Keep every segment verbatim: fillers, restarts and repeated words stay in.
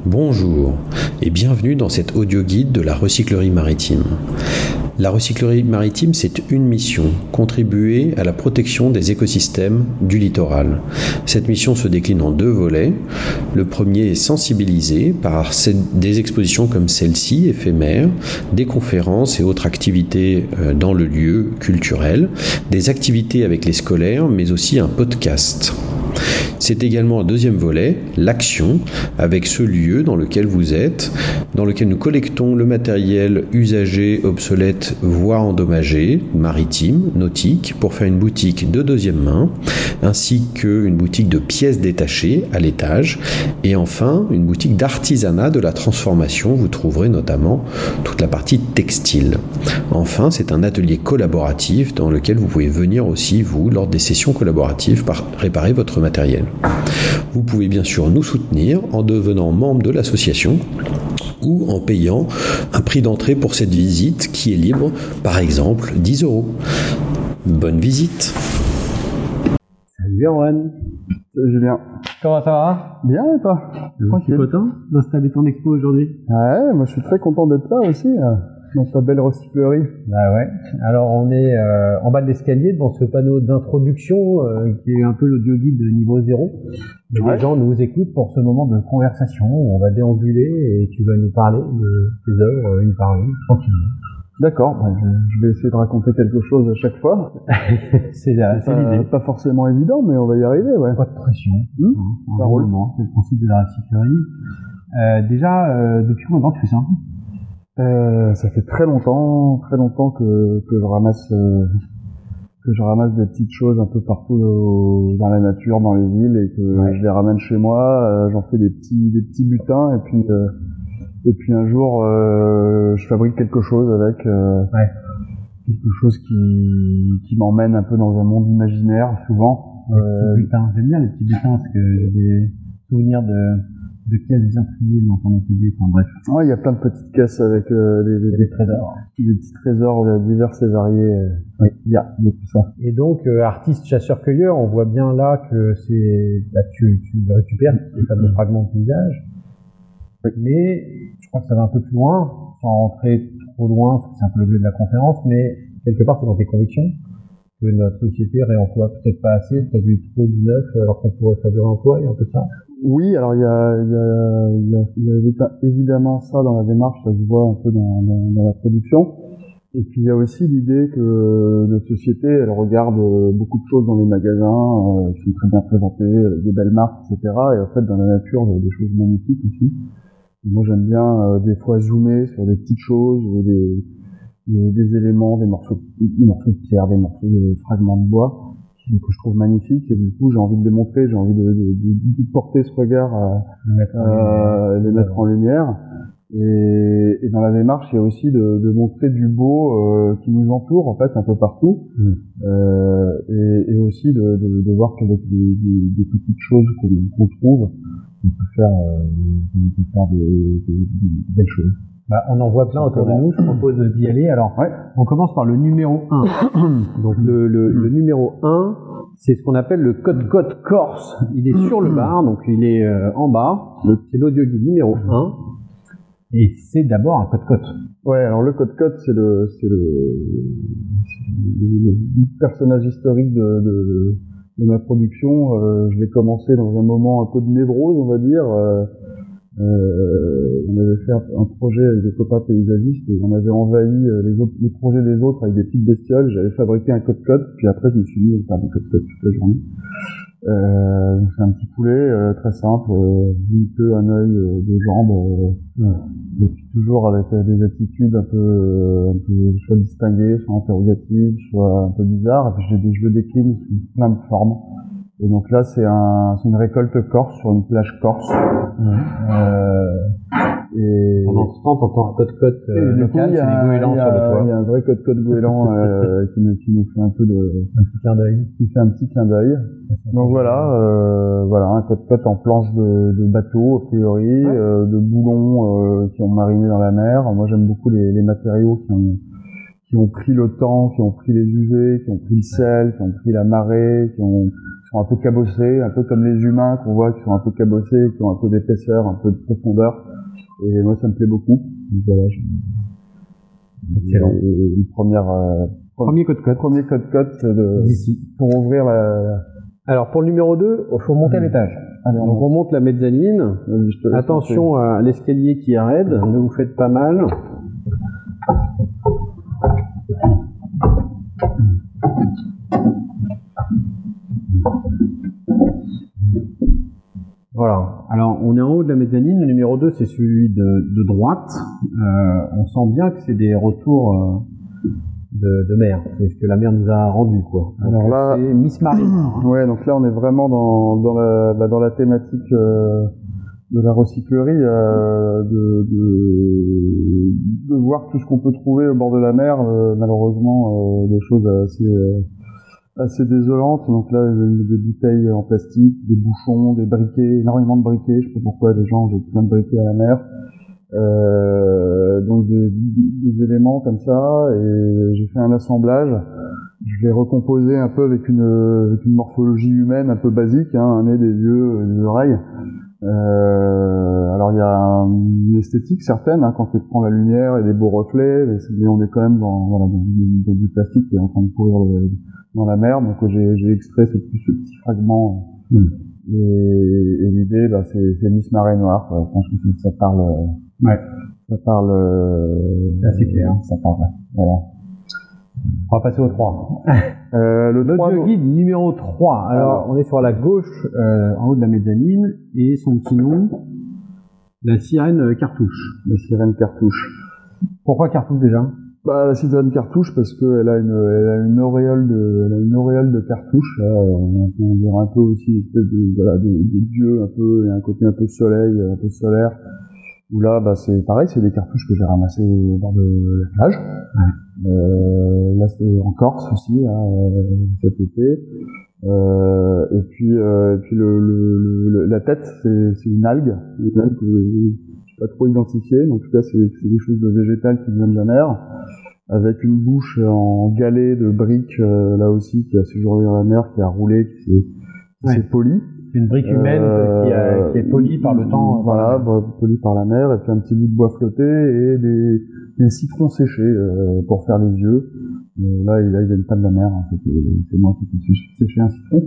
Bonjour et bienvenue dans cet audio-guide de la recyclerie maritime. La recyclerie maritime, c'est une mission, contribuer à la protection des écosystèmes du littoral. Cette mission se décline en deux volets. Le premier est sensibiliser par des expositions comme celle-ci, éphémères, des conférences et autres activités dans le lieu culturel, des activités avec les scolaires, mais aussi un podcast. C'est également un deuxième volet, l'action, avec ce lieu dans lequel vous êtes, dans lequel nous collectons le matériel usagé, obsolète, voire endommagé, maritime, nautique, pour faire une boutique de deuxième main, ainsi qu'une boutique de pièces détachées à l'étage, et enfin une boutique d'artisanat de la transformation. Vous trouverez notamment toute la partie textile. Enfin, c'est un atelier collaboratif dans lequel vous pouvez venir aussi, vous, lors des sessions collaboratives, par réparer votre matériel. Vous pouvez bien sûr nous soutenir en devenant membre de l'association ou en payant un prix d'entrée pour cette visite qui est libre, par exemple dix euros. Bonne visite. Salut Erwan. Salut Julien. Comment ça va? Bien et toi? Tu es content d'installer ton expo aujourd'hui? Ouais, moi je suis très content d'être là aussi, dans ta belle recyclerie. Bah ouais. Alors on est euh, en bas de l'escalier devant ce panneau d'introduction euh, qui est un peu l'audio guide de niveau zéro. Et ouais. Les gens nous écoutent pour ce moment de conversation où on va déambuler et tu vas nous parler de tes œuvres une par une, tranquillement. D'accord, bah, je, je vais essayer de raconter quelque chose à chaque fois. c'est la, c'est, c'est pas, l'idée. Pas forcément évident, mais on va y arriver, ouais. Pas de pression. Mmh, hein, ça roule. C'est le principe de la recyclerie. Euh, déjà, euh, depuis combien de temps tu fais ça? Euh, ça fait très longtemps, très longtemps que, que je ramasse, euh, que je ramasse des petites choses un peu partout euh, dans la nature, dans les villes, et que ouais. je les ramène chez moi. Euh, j'en fais des petits, des petits butins, et puis, euh, et puis un jour, euh, je fabrique quelque chose avec, euh, ouais. quelque chose qui, qui m'emmène un peu dans un monde imaginaire, souvent. Les euh, petits butins, j'aime bien les petits butins parce que j'ai des souvenirs de de caisses bien triées dans ton atelier, enfin bref. Ouais, il y a plein de petites caisses avec euh, des, des, des trésors. Des petits trésors euh, divers et variés. Euh, oui, il y a, il y a tout ça. Et donc, euh, artiste chasseur-cueilleur, on voit bien là que c'est, bah, tu, tu récupères ces fameux mmh. fragments de paysage. Oui. Mais, je crois que ça va un peu plus loin, sans rentrer trop loin, parce que c'est un peu l'objet de la conférence, mais quelque part, c'est dans tes convictions que notre société réemploie peut-être pas assez, produit trop du neuf, alors qu'on pourrait faire du réemploi, il y a un peu de ça. Oui, alors il y a, il y a, il y a, il y a évidemment ça dans la démarche, ça se voit un peu dans, dans, dans la production. Et puis il y a aussi l'idée que notre société, elle regarde beaucoup de choses dans les magasins, euh, qui sont très bien présentées, des belles marques, et cetera. Et en fait, dans la nature, il y a des choses magnifiques aussi. Et moi, j'aime bien euh, des fois zoomer sur des petites choses, ou des, des, des éléments, des morceaux, des morceaux de pierre, des morceaux de fragments de bois, que je trouve magnifique, et du coup j'ai envie de les montrer, j'ai envie de, de, de, de porter ce regard à, mettre à les mettre en lumière. Et, et dans la démarche, il y a aussi de, de montrer du beau euh, qui nous entoure en fait un peu partout, mmh. euh, et, et aussi de, de, de voir qu'avec des, des, des petites choses qu'on, qu'on trouve, on peut faire, euh, on peut faire des, des, des belles choses. Bah, on en voit plein autour de nous, je propose d'y aller. Alors, ouais. On commence par le numéro un. Donc, le, le, le numéro un, c'est ce qu'on appelle le code-code Corse. Il est sur le bar, donc il est euh, en bas. C'est l'audio guide numéro un. Et c'est d'abord un code-code. Ouais, alors le code-code, c'est le, c'est le, c'est le, le personnage historique de, de, de ma production. Euh, je l'ai commencé dans un moment un peu de névrose, on va dire. Euh, Euh, on avait fait un projet avec des copains paysagistes et on avait envahi les, autres, les projets des autres avec des petites bestioles. J'avais fabriqué un code-code, puis après je me suis mis à faire des code-code toute la journée. Euh, donc c'est un petit poulet euh, très simple, euh, une queue, un œil, euh, deux jambes, euh, euh, et puis toujours avec euh, des attitudes un peu, euh, un peu soit distinguées, soit interrogatives, soit un peu bizarres. Et puis je, je le décline sous plein de formes. Et donc là, c'est, un, c'est une récolte corse sur une plage corse. Mmh. Euh, et pendant ce temps, t'entends un code-code euh, local, coup, c'est des goélands sur le toit. Il y a un vrai code-code goéland euh, qui, nous, qui nous fait un peu de... Un petit clin d'œil. Qui fait un petit clin d'œil. Donc voilà, euh, voilà, un code-code en planche de, de bateau, a priori, ouais. euh, de boulons euh, qui ont mariné dans la mer. Moi, j'aime beaucoup les, les matériaux qui ont... qui ont pris le temps, qui ont pris les U V, qui ont pris le sel, qui ont pris la marée, qui ont sont un peu cabossés, un peu comme les humains qu'on voit qui sont un peu cabossés, qui ont un peu d'épaisseur, un peu de profondeur. Et moi, ça me plaît beaucoup. Donc, voilà, je... Excellent. Et une première, euh, Premier code-code. Premier code-code de... d'ici. Pour ouvrir la... Alors, pour le numéro deux, il faut monter à l'étage. Allez, on Donc, on monte la mezzanine. Vas-y, je te laisse Attention monter. à l'escalier qui est raide, ne vous faites pas mal. Voilà. Alors, on est en haut de la mezzanine. Le numéro deux, c'est celui de, de droite. Euh, on sent bien que c'est des retours euh, de, de mer. C'est ce que la mer nous a rendu, quoi. Donc, Alors là- c'est Miss Marine. Ouais, donc là, on est vraiment dans, dans, la, bah, dans la thématique euh, de la recyclerie, euh, de, de, de voir tout ce qu'on peut trouver au bord de la mer. Euh, malheureusement, euh, des choses assez... Euh, assez désolante. Donc là, des bouteilles en plastique, des bouchons, des briquets, énormément de briquets. Je sais pas pourquoi les gens jettent plein de briquets à la mer. Euh, donc des, des éléments comme ça. Et j'ai fait un assemblage. Je l'ai recomposé un peu avec une, avec une morphologie humaine un peu basique, hein, un nez, des yeux, des oreilles. Euh, alors il y a une esthétique certaine, hein, quand tu prends la lumière et des beaux reflets, mais, c'est, mais on est quand même dans, voilà, dans, dans du plastique qui est en train de courir le, dans la mer, donc j'ai, j'ai extrait ce, ce petit fragment. Mmh. Et, et l'idée, bah, c'est, c'est Miss Marée Noire. Quoi. Je pense que ça, ça parle. Ouais. Ça parle. C'est assez clair. Ça parle. Voilà. On va passer au trois. Euh, le trois, L'audio guide numéro trois. Alors, on est sur la gauche, euh, en haut de la mezzanine, et son petit nom, la sirène cartouche. La sirène cartouche. Pourquoi cartouche déjà? Bah, la sirène cartouche parce qu'elle a une, elle a une auréole de, elle a une auréole de cartouche. Là, on, on dirait un peu aussi une espèce de, voilà, de, de dieu un peu, et un côté un peu soleil, un peu solaire. Où là, bah, c'est pareil, c'est des cartouches que j'ai ramassées au bord de la plage. Ouais. Euh, là, c'est en Corse aussi, là, cet été. Euh, et puis, euh, et puis le, le, le, la tête, c'est, c'est une algue, une algue que je sais pas trop identifiée, mais en tout cas, c'est, c'est quelque chose de végétal qui vient de la mer, avec une bouche en galet de briques, euh, là aussi, qui a séjourné dans la mer, qui a roulé, qui s'est, qui ouais. s'est poli. C'est une brique humaine euh, qui, a, qui est polie par le temps. Voilà, bah, polie par la mer, et puis un petit bout de bois flotté et des, des citrons séchés euh, pour faire les yeux. Euh, là, il, là, ils viennent pas de la mer, hein, c'est, c'est moi qui ai séché un citron.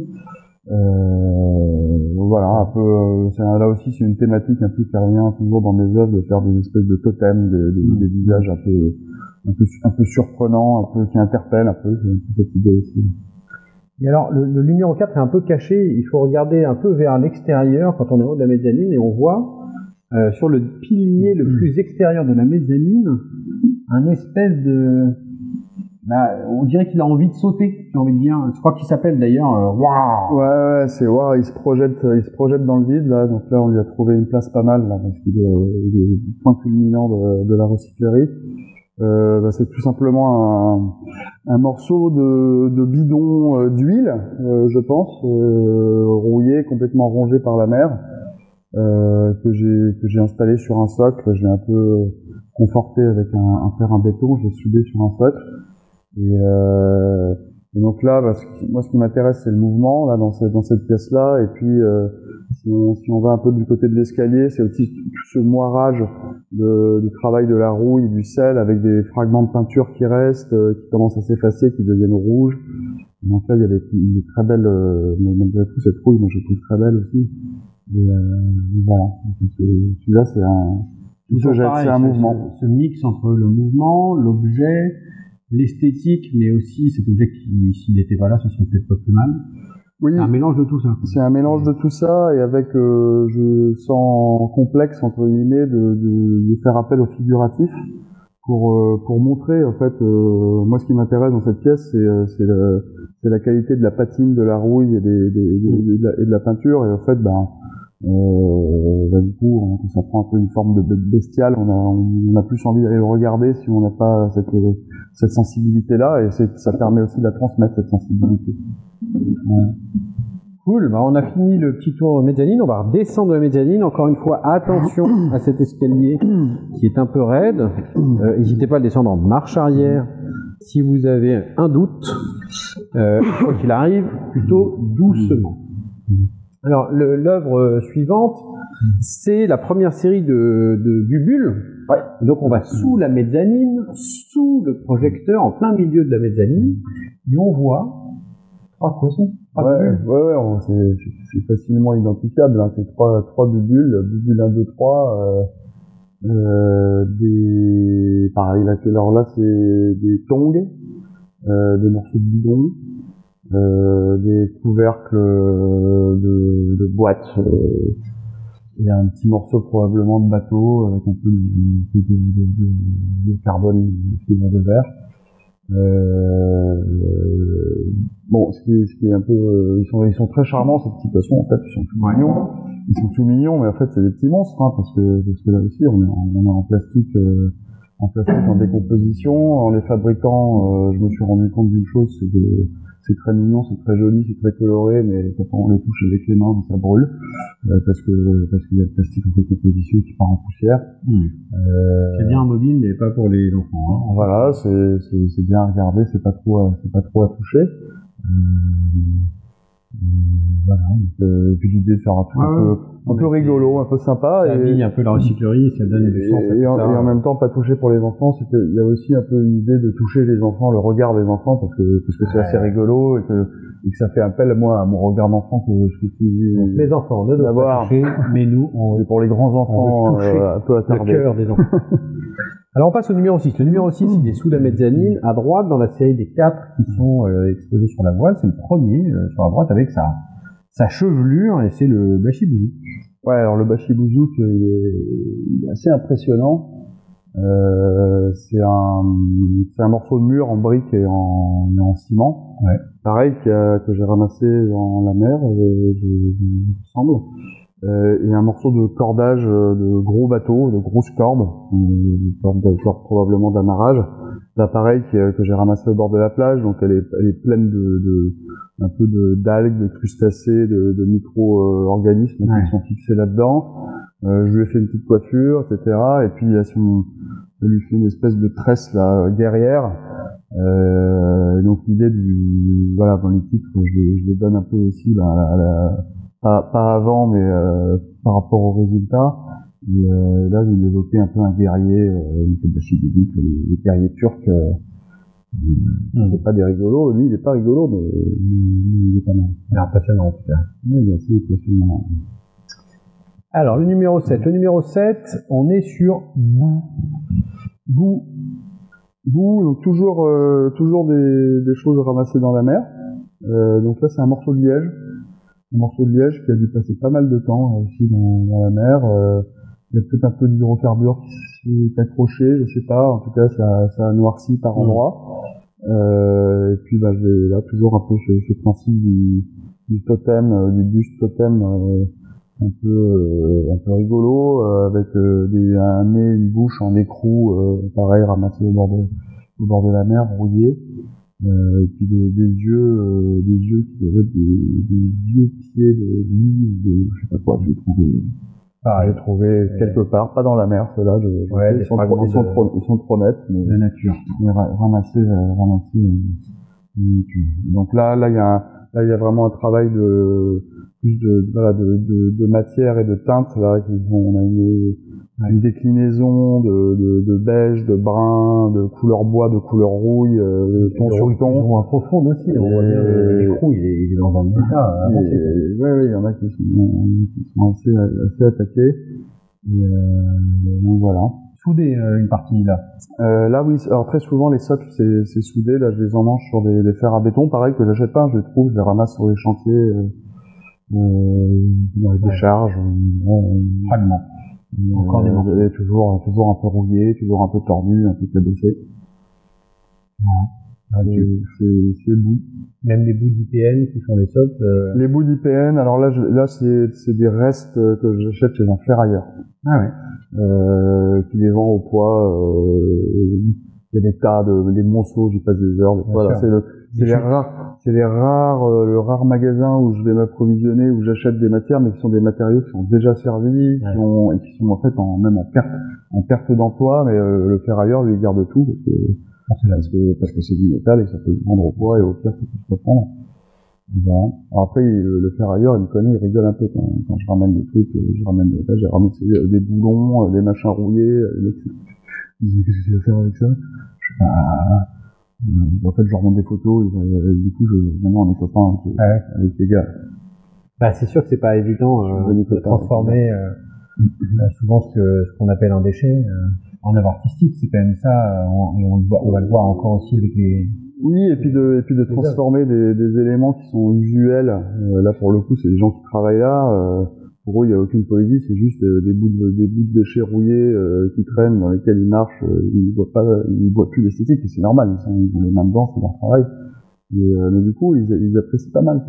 Euh, voilà, un peu. C'est, là aussi, c'est une thématique un peu qui revient toujours dans mes œuvres, de faire des espèces de totems, des, des, mmh. des visages un peu, un peu, un peu surprenants, un peu qui interpellent un peu. C'est un peu cette idée aussi. Et alors, le, le numéro quatre est un peu caché. Il faut regarder un peu vers l'extérieur quand on est en haut de la mezzanine et on voit euh, sur le pilier le plus extérieur de la mezzanine un espèce de... Bah, on dirait qu'il a envie de sauter, j'ai envie de dire. Je crois qu'il s'appelle d'ailleurs euh, Waouh. Ouais, ouais, c'est Waouh. Il se projette, il se projette dans le vide là. Donc là, on lui a trouvé une place pas mal là, parce qu'il est, euh, il est le point culminant de, de la recyclerie. Euh, bah, c'est tout simplement un, un morceau de, de bidon euh, d'huile, euh, je pense, euh, rouillé, complètement rongé par la mer, euh, que j'ai que j'ai installé sur un socle. Je l'ai un peu conforté avec un, un fer en béton. Je l'ai soudé sur un socle. Et, euh, et donc là, bah, ce qui, moi, ce qui m'intéresse, c'est le mouvement là dans cette dans cette pièce-là. Et puis, euh, si, on, si on va un peu du côté de l'escalier, c'est aussi tout ce moirage de, du travail de la rouille, du sel, avec des fragments de peinture qui restent, euh, qui commencent à s'effacer, qui deviennent rouges. Et donc là, il y a des, des très belles, euh, malgré tout, cette rouille, moi, je trouve très belle aussi. Et euh, voilà. Donc, celui-là, c'est un, tout se jette, c'est un mouvement. Ce, ce mix entre le mouvement, l'objet, l'esthétique, mais aussi cet objet qui, s'il n'était pas là, ce serait peut-être pas plus mal. Oui, c'est un mélange de tout ça. C'est un mélange de tout ça, et avec, euh, je sens complexe, entre guillemets, de, de, de faire appel au figuratif pour, euh, pour montrer, en fait, euh, moi, ce qui m'intéresse dans cette pièce, c'est, c'est, le, c'est la qualité de la patine, de la rouille et, des, des, des, mmh. de, la, et de la peinture, et en fait, ben, euh, ben, du coup, ça prend un peu une forme de bestiale, on a, on a plus envie d'aller le regarder si on n'a pas cette, cette sensibilité-là, et c'est, ça permet aussi de la transmettre, cette sensibilité. Ouais. Cool, bah on a fini le petit tour mezzanine, on va redescendre la mezzanine. Encore une fois, attention à cet escalier qui est un peu raide. Euh, n'hésitez pas à le descendre en marche arrière si vous avez un doute, euh, quoi qu'il arrive, plutôt doucement. Alors, le, l'œuvre suivante, c'est la première série de, de Bubules. Ouais. Donc, on va sous la mezzanine, sous le projecteur, en plein milieu de la mezzanine, et on voit trois poissons. Ouais, ouais, ouais, on, c'est, c'est, c'est facilement identifiable. Hein. C'est trois, trois Bubules, Bubule un, deux, trois. Euh, euh, des, pareil, là, alors là, c'est des tongs, euh, des morceaux de bidon. Euh, des couvercles de, de boîtes, euh, il y a un petit morceau probablement de bateau avec un peu de, de, de, de, de carbone, de fibre de verre. Euh, bon, ce qui est, ce qui est un peu, euh, ils sont, ils sont très charmants ces petits poissons. En fait, ils sont tout mignons. Ils sont tout mignons, mais en fait, c'est des petits monstres, hein, parce que parce que là aussi, on est en, on est en plastique. Euh, en plastique en décomposition. En les fabriquant, euh, je me suis rendu compte d'une chose, c'est que c'est très mignon, c'est très joli, c'est très coloré, mais quand on les touche avec les mains, ça brûle, euh, parce que parce qu'il y a le plastique en décomposition qui part en poussière. Mmh. Euh, c'est bien mobile, mais pas pour les enfants. Hein. Voilà, c'est, c'est c'est bien à regarder, c'est pas trop c'est pas trop à toucher. Euh, Voilà. Donc, euh, et puis l'idée de faire un truc ah, un peu, un peu rigolo, un peu sympa. Ça habille un peu la recyclerie, ça donne du sens. Et, et, en, et en même temps, pas toucher pour les enfants. C'était, il y a aussi un peu une idée de toucher les enfants, le regard des enfants, parce que parce que c'est ouais. assez rigolo et que, et que ça fait appel moi à mon regard d'enfant que je suis. Donc, les enfants ne doivent pas toucher, mais nous, on, c'est pour les grands enfants, euh, un peu attardés. Le cœur des enfants. Alors on passe au numéro six. Le numéro six, il est sous la mezzanine, à droite, dans la série des quatre qui sont euh, exposés sur la voile. C'est le premier, euh, sur la droite, avec sa, sa chevelure, et c'est le Bachibouzouk. Ouais, alors le Bachibouzouk, il est, il est assez impressionnant. Euh, c'est un, c'est un morceau de mur en briques et en, et en ciment. Ouais. Pareil, qui a, que j'ai ramassé dans la mer, euh, je, je, il me semble. Euh, et un morceau de cordage de gros bateaux, de grosses cordes, une corde, corde probablement d'amarrage. Là, pareil, que, que j'ai ramassé au bord de la plage, donc elle est, elle est pleine de, de un peu de d'algues, de crustacés, de, de micro-organismes ouais. qui sont fixés là-dedans. Euh, je lui ai fait une petite coiffure, et cetera. Et puis, il a son, je lui fait une espèce de tresse là guerrière. Euh, et donc l'idée du, voilà, dans les titres, je les, je les donne un peu aussi là, à la, Pas, pas avant, mais euh, par rapport au résultat. Et euh, là, il évoquait un peu un guerrier, euh, il fait de la chibouzouk, les, les guerriers turcs. Euh, mmh. C'est pas des rigolos. Lui, il est pas rigolo, mais il, il est pas mal. Il est impressionnant, en tout cas. Oui, il est assez impressionnant. Alors, le numéro sept. Le numéro sept, on est sur Bou. Bou. Bou, donc toujours, euh, toujours des, des choses ramassées dans la mer. Euh, donc là, c'est un morceau de liège. Un morceau de liège qui a dû passer pas mal de temps aussi dans, dans la mer. Euh, il y a peut-être un peu d'hydrocarbures qui s'est accroché, je sais pas. En tout cas, ça, ça a noirci par endroits. Euh, et puis, bah, j'ai là toujours un peu ce, ce principe du, du totem, euh, du buste totem, euh, un peu, euh, un peu rigolo, euh, avec euh, des, un nez, une bouche en écrou, euh, pareil, ramassé au bord de, au bord de la mer, rouillé. Euh, et puis des, des yeux, euh, des yeux qui doivent être des, des yeux pieds de lit, de je sais pas quoi, je l'ai trouvé. Ah, j'ai trouvé euh, quelque part, pas dans la mer, ceux-là, je, je ouais, sais, ils sont trop, ils sont de, trop, ils sont trop nets, mais de nature. Mais ramasser, euh, ramasser, euh, donc là, là, il y a, un, là, il y a vraiment un travail de, plus de, voilà, de, de, de matière et de teinte, là, qui sont, on a une, une déclinaison de, de, de beige, de brun, de couleur bois, de couleur rouille, euh, de ton sur ton. Moins profonde aussi, on voit bien l'écrou, il est, il est dans un état. Oui, oui, il y en a qui sont, qui sont assez, assez attaqués. Et, euh, donc voilà. Soudé, euh, une partie là. Euh, là, oui. Alors très souvent, les socles, c'est, c'est soudé. Là, je les emmanche sur des, des fers à béton, pareil que j'achète pas, je les trouve, je les ramasse sur les chantiers, euh, euh, dans les décharges. Euh, Fragments. Encore des morceaux. Euh, toujours, toujours un peu rouillé, toujours un peu tordu, un peu cabossé. Voilà. C'est, c'est, c'est Bou. Même les bouts d'I P N qui font les socles. Euh... Les bouts d'I P N, alors là, je, là, c'est, c'est des restes que j'achète chez un ferrailleur. Ah ouais. Euh, qui les vend au poids. Euh, il y a des tas de, des monceaux, j'y passe des heures. Des voilà, c'est le, c'est les rares, c'est les rares, euh, le rare magasin où je vais m'approvisionner, où j'achète des matières, mais qui sont des matériaux qui sont déjà servis, ouais. qui ont, et qui sont en fait en, même en perte, en perte d'emploi, mais euh, le ferrailleur lui garde tout, parce que parce que parce que c'est du métal et que ça peut se vendre au poids et au pire ça peut se reprendre. Voilà. Alors après, le, le ferrailleur, il me connaît, il rigole un peu quand, quand je ramène des trucs, je ramène des, là, j'ai ramassé des boulons, des machins rouillés, les mecs, ils disent, qu'est-ce que tu vas faire avec ça? Je fais, bah, euh, en fait, je leur montre des photos, et, euh, du coup, je, maintenant, on est copains avec, ouais. avec les gars. Bah, c'est sûr que c'est pas évident, euh, de transformer, euh, euh, souvent ce que, ce qu'on appelle un déchet, euh, en œuvre artistique, c'est quand même ça, euh, on, et on, le voit, on va le voir encore aussi avec les, oui, et puis de, et puis de transformer des, des éléments qui sont usuels. Euh, là, pour le coup, c'est des gens qui travaillent là. Euh, pour eux, il n'y a aucune poésie, c'est juste euh, des bouts de, des bouts de déchets rouillés euh, qui traînent, dans lesquels ils marchent. Euh, ils voient pas, ils voient plus l'esthétique, et c'est normal. Ils, sont, ils ont les mains dedans, c'est leur travail. Et, euh, mais du coup, ils, ils apprécient pas mal. Ça,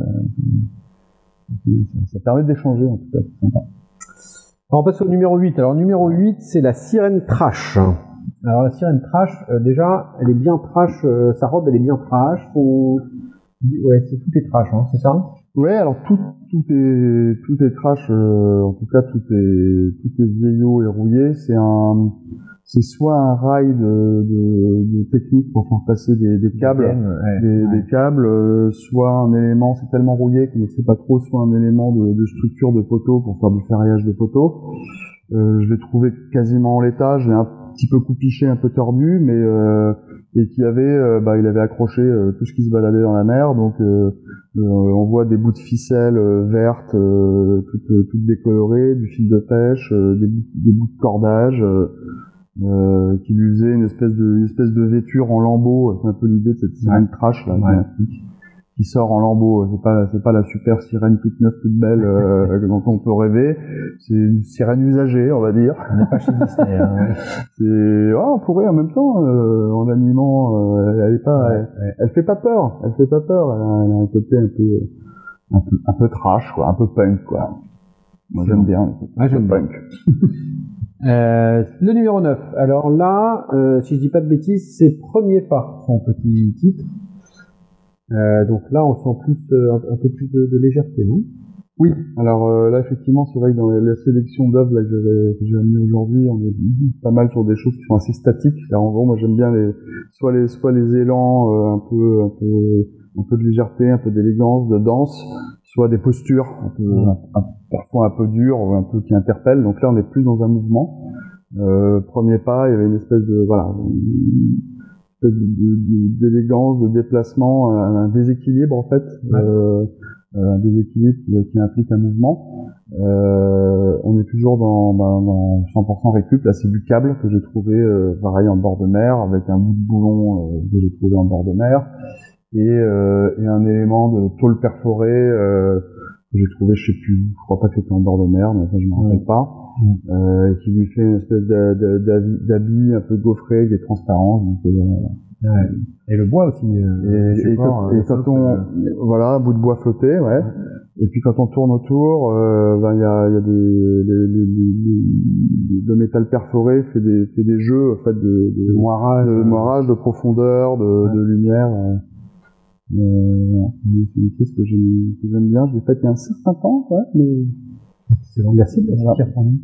ça, ça permet d'échanger, en tout cas. C'est sympa. Alors, on passe au numéro huit. Alors, numéro huit, c'est la sirène trash. Alors la sirène trash, euh, déjà, elle est bien trash, euh, sa robe, elle est bien trash, son... ouais, c'est, tout est trash, hein, c'est ça? Ouais, alors tout, tout est, tout est trash, euh, en tout cas tout est, tout est vieillot et rouillé, c'est un, c'est soit un rail de, de, de technique pour faire passer des, des câbles, ouais, des, ouais. des câbles, euh, soit un élément, c'est tellement rouillé qu'on ne sait pas trop, soit un élément de, de structure de poteau pour faire du ferraillage de poteau. Euh, je l'ai trouvé quasiment en l'état, je l'ai un petit peu coupiché, un peu tordu, mais euh, et qui avait, euh, bah, il avait accroché euh, tout ce qui se baladait dans la mer, donc euh, euh, on voit des bouts de ficelle euh, vertes, euh, toutes, toutes décolorées, du fil de pêche, euh, des, bouts, des bouts de cordage, euh, euh, qui lui faisait une espèce de, une espèce de vêture en lambeaux. C'est un peu l'idée de cette sirène ouais. trash là, ouais. qui, qui sort en lambeaux. C'est pas, c'est pas la super sirène toute neuve, toute belle euh, dont on peut rêver. C'est une sirène usagée, on va dire. On n'est pas chez Disney. Hein. C'est, ouais, on pourrait en même temps, euh, en animant, euh, elle est pas, ouais, elle, ouais. elle fait pas peur. Elle fait pas peur. Elle a, elle a un côté un peu, un peu, un peu trash, quoi, un peu punk, quoi. Moi, c'est j'aime bon. bien. Ouais, j'aime punk. euh, le numéro neuf. Alors là, euh, si je dis pas de bêtises, c'est Premier Pas, son petit titre. Euh, donc là, on sent plus euh, un, un peu plus de, de légèreté, non? Oui. Alors euh, là, effectivement, c'est vrai que dans la, la sélection d'œuvres là, que, j'avais, que j'ai amené aujourd'hui, on est pas mal sur des choses qui sont assez statiques. Là, en gros, moi, j'aime bien les, soit les, soit les élans euh, un peu, un peu, un peu de légèreté, un peu d'élégance, de danse, soit des postures un peu, mmh. un, un, parfois un peu dures, un peu qui interpellent. Donc là, on est plus dans un mouvement. Euh, Premier Pas, il y avait une espèce de, voilà. Une, De, de, d'élégance, de déplacement, un, un déséquilibre en fait, ouais. euh, un déséquilibre qui, qui implique un mouvement. Euh, on est toujours dans, dans, dans cent pour cent récup. Là, c'est du câble que j'ai trouvé euh, pareil en bord de mer, avec un bout de boulon euh, que j'ai trouvé en bord de mer, et, euh, et un élément de tôle perforée euh, que j'ai trouvé, je sais plus, je crois pas que c'était en bord de mer, mais ça je me rappelle mmh. pas. Mmh. Euh, qui lui fait une espèce d'habit un peu gaufré avec des transparences. Donc, euh, ouais. Et le bois aussi. Euh, et, et, quand, et quand on, euh... voilà, un bout de bois flotté, ouais. ouais. Et puis quand on tourne autour, euh, ben il y a, y a des, les, les, les, le métal perforé fait des, fait des jeux en fait de, de, de moirage, de, moirage, de profondeur, de, ouais. de lumière. Euh, euh, c'est une chose que j'aime, que j'aime bien. Je l'ai faite il y a un certain temps, ouais, mais c'est long, merci de la pour nous.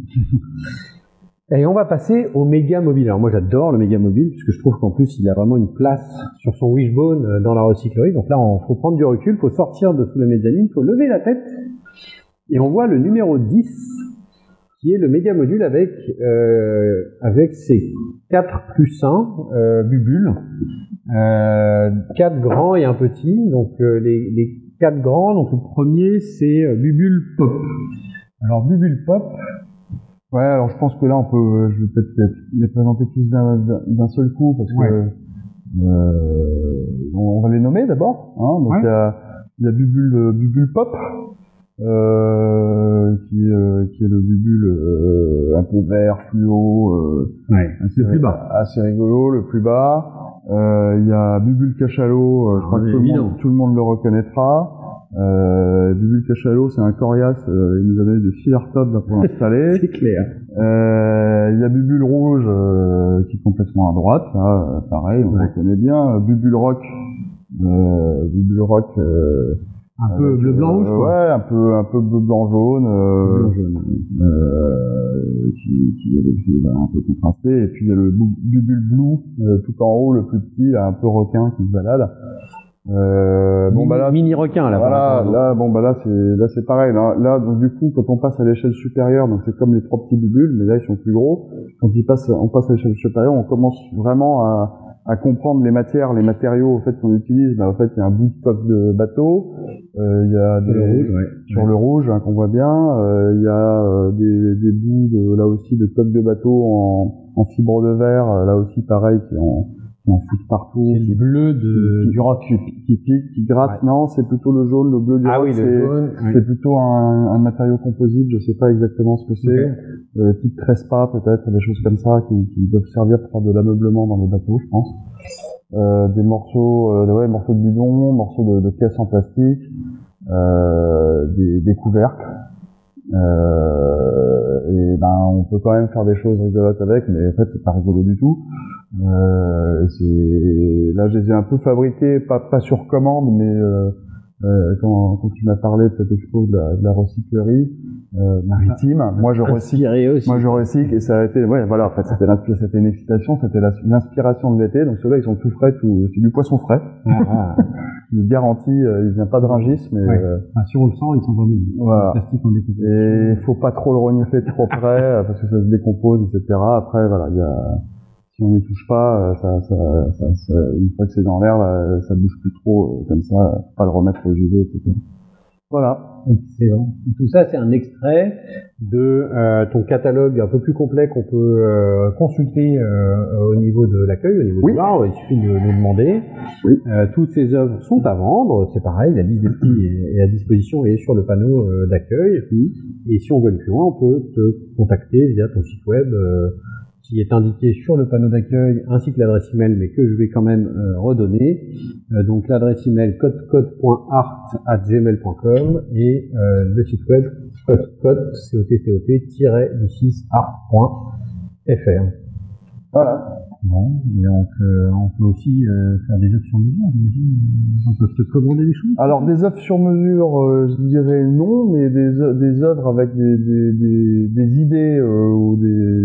Et on va passer au méga mobile. Alors moi j'adore le méga mobile puisque je trouve qu'en plus il a vraiment une place sur son wishbone dans la recyclerie. Donc là il faut prendre du recul, il faut sortir de sous la mezzanine, il faut lever la tête et on voit le numéro dix qui est le méga module avec euh, avec ses quatre plus un euh, bubules, euh, quatre grands et un petit. Donc euh, les, les quatre grands. Donc le premier c'est euh, Bubule Pop. Alors Bubule Pop. Ouais, alors je pense que là on peut, je vais peut-être les présenter tous d'un, d'un seul coup parce ouais. que euh, on va les nommer d'abord. Hein, donc il ouais. y a, il y a Bubule, Bubule Pop, euh, qui, euh, qui est le Bubule euh, un peu vert fluo, euh, ouais, assez, le plus bas, assez rigolo, le plus bas. Euh, il y a Bubule Cachalot, euh, je crois que tout le, monde, tout le monde le reconnaîtra. Euh, Bubule Cachalot, c'est un coriace, euh, il nous a donné de fiers top pour l'installer. C'est clair. Euh, il y a Bubule Rouge, euh, qui est complètement à droite, là, euh, pareil, on ouais. le connaît bien. Bubule Rock, euh, Bubule Rock, euh, Un peu bleu blanc rouge, quoi. Ouais, un peu un peu bleu blanc jaune, euh, euh, qui, qui avec ses, bah, un peu contrasté. Et puis il y a le bubule blue euh, tout en haut, le plus petit, là, un peu requin qui se balade. Euh, bon mini, bah là, mini requin là. Voilà, là bon bah là c'est là c'est pareil. Là, là donc du coup quand on passe à l'échelle supérieure, donc c'est comme les trois petits bubules, mais là ils sont plus gros. Quand ils passent, on passe à l'échelle supérieure, on commence vraiment à à comprendre les matières, les matériaux au fait qu'on utilise. Bah, en fait, il y a un bout de coque de bateau, euh, il y a sur des, le rouge, ouais. sur ouais. le rouge hein, qu'on voit bien. Euh, il y a euh, des, des bouts de, là aussi de coque de bateau en, en fibre de verre, là aussi pareil qui est en qui en foutent partout. C'est le bleu de, qui, du roc. Qui, qui pique, qui gratte. Ouais. Non, c'est plutôt le jaune, le bleu du ah roc. Oui, c'est, le jaune, c'est oui. plutôt un, un matériau composite, je sais pas exactement ce que c'est. Okay. Euh, type Trespa peut-être, des choses comme ça qui, qui doivent servir pour faire de l'ameublement dans les bateaux, je pense. Euh, des morceaux, euh, ouais, morceaux de bidon, morceaux de, de caisses en plastique, euh, des, des couvercles. Euh, et ben on peut quand même faire des choses rigolotes avec, mais en fait c'est pas rigolo du tout. Euh, et c'est là je les ai un peu fabriqués, pas pas sur commande, mais euh, euh, quand, quand tu m'as parlé de cette expo de la, de la recyclerie euh, maritime, ah, moi je recycle, aussi. moi je recycle et ça a été, ouais voilà, en fait c'était c'était une excitation, c'était la, l'inspiration de l'été. Donc ceux-là ils sont tout frais, tout, c'est du poisson frais. Ah, il garantit, euh, il vient pas de Rungis, mais ouais. euh, ah, si on le sent, ils sont vraiment voilà. Plastique en décomposition. Et faut pas trop le renifler trop près parce que ça se décompose, et cetera. Après voilà, il y a si on n'y touche pas, ça, ça, ça, ça, une fois que c'est dans l'air, là, ça bouge plus trop, comme ça, faut pas le remettre au G V, et cetera. Voilà. Excellent. Et tout ça, c'est un extrait de euh, ton catalogue un peu plus complet qu'on peut euh, consulter euh, au niveau de l'accueil, au niveau oui. du bar. Il suffit de nous demander. Oui. Euh, toutes ces œuvres sont à vendre. C'est pareil, la liste des prix est, est à disposition et est sur le panneau euh, d'accueil. Oui. Et si on veut aller plus loin, on peut te contacter via ton site web. Euh, qui est indiqué sur le panneau d'accueil, ainsi que l'adresse email, mais que je vais quand même euh, redonner. Euh, donc l'adresse email codecode point art arobase gmail point com et euh, le site web codecode, c o t c o t tiret du six art point f r. Voilà. Bon, et donc euh, on peut aussi euh, faire des œuvres sur mesure, j'imagine. On peut te commander des choses. Alors des œuvres sur mesure, euh, je dirais non, mais des des œuvres avec des des des, des idées euh, ou des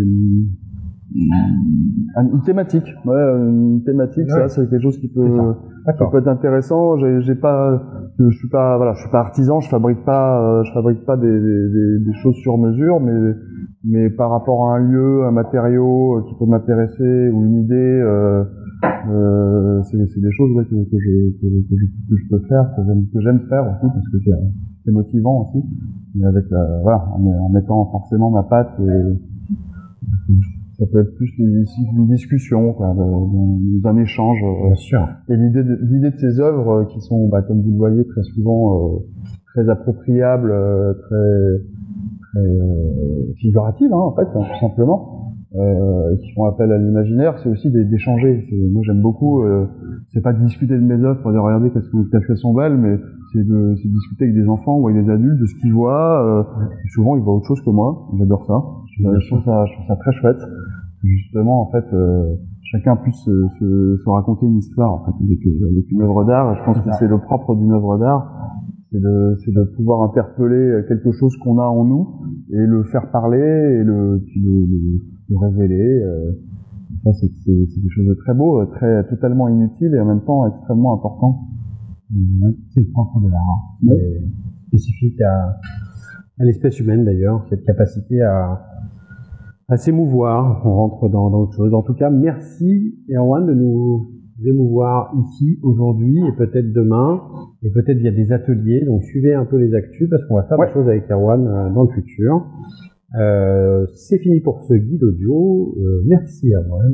une thématique, ouais, une thématique, ouais. Ça c'est quelque chose qui peut, qui peut être intéressant. J'ai, j'ai pas, je suis pas, voilà, je suis pas artisan, je fabrique pas, je fabrique pas des, des, des choses sur mesure, mais, mais par rapport à un lieu, un matériau qui peut m'intéresser ou une idée, euh, euh, c'est, c'est des choses ouais, que, que, je, que, que, je, que je peux faire, que j'aime, que j'aime faire aussi parce que c'est, c'est motivant aussi. Mais avec la, voilà, en, en mettant forcément ma patte et ça peut être plus une discussion, quoi, d'un échange. Bien sûr. Et l'idée de, l'idée de ces œuvres qui sont, bah, comme vous le voyez, très souvent euh, très appropriables, euh, très, très euh, figuratives, hein, en fait, hein, tout simplement, euh, qui font appel à l'imaginaire, c'est aussi d'échanger. C'est, moi, j'aime beaucoup. Euh, c'est pas de discuter de mes œuvres pour dire regardez qu'est-ce que qu'est-ce qu'elles sont belles, mais c'est de, c'est de discuter avec des enfants ou avec des adultes de ce qu'ils voient. Euh, et souvent, ils voient autre chose que moi. J'adore ça. Je trouve ça, je trouve ça très chouette. Justement, en fait, euh, chacun puisse se, se, se raconter une histoire en fait, avec, avec une œuvre d'art. Je pense que c'est le propre d'une œuvre d'art, c'est de, c'est de pouvoir interpeller quelque chose qu'on a en nous et le faire parler et le, puis le, le, le révéler. Euh, ça, c'est, c'est, c'est quelque chose de très beau, très totalement inutile et en même temps extrêmement important. C'est le propre de l'art. Ouais. C'est spécifique à, à l'espèce humaine d'ailleurs, cette capacité à à s'émouvoir, on rentre dans, dans autre chose. En tout cas, merci Erwan de nous émouvoir ici, aujourd'hui, et peut-être demain, et peut-être via des ateliers. Donc suivez un peu les actus, parce qu'on va faire ouais. des choses avec Erwan euh, dans le futur. Euh, c'est fini pour ce guide audio. Euh, merci Erwan.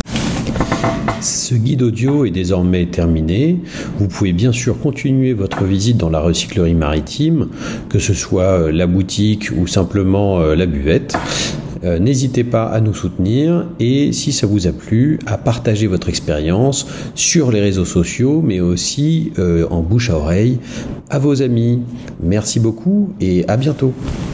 Ce guide audio est désormais terminé. Vous pouvez bien sûr continuer votre visite dans la recyclerie maritime, que ce soit la boutique ou simplement la buvette. Euh, n'hésitez pas à nous soutenir et si ça vous a plu, à partager votre expérience sur les réseaux sociaux, mais aussi euh, en bouche à oreille à vos amis. Merci beaucoup et à bientôt.